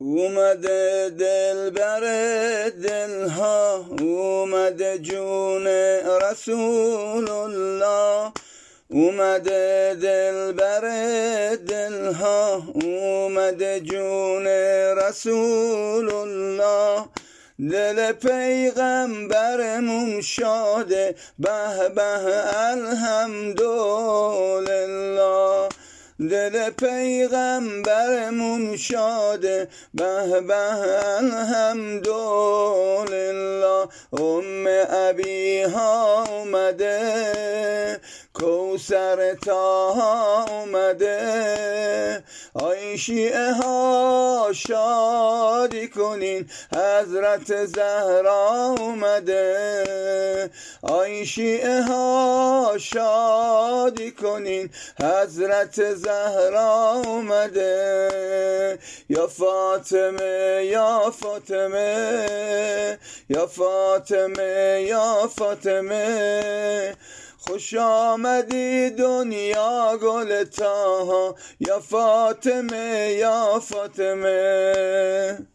اومده دلبر دلها، اومده جون رسول الله. اومده دلبر دلها، اومده جون رسول الله. دل پیغمبرمون شاده، به به الحمدلله. دل پیغمبرمون شاده، به به الحمدلله. ابیها اومده، کوثر طاها اومده. آی شیعه ها شادی کنین، حضرت زهرا اومده. آی شیعه ها شادی کنین، حضرت زهرا اومده. یا فاطمه یا فاطمه، یا فاطمه یا فاطمه. خوش آمدی دنیا گل طاها، یا فاطمه یا فاطمه.